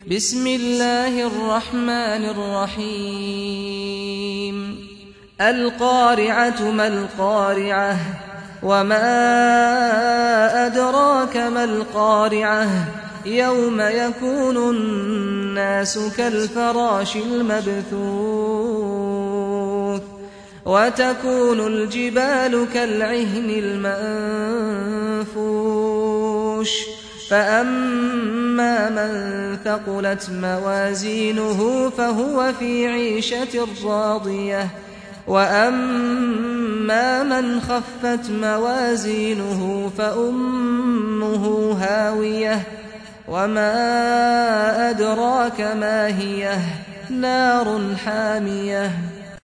بسم الله الرحمن الرحيم القارعة ما القارعة وما أدراك ما القارعة يوم يكون الناس كالفراش المبثوث وتكون الجبال كالعهن المنفوش فأما من ثقلت موازينه فهو في عيشة راضية وأما من خفت موازينه فأمه هاوية وما أدراك ما هي نار حامية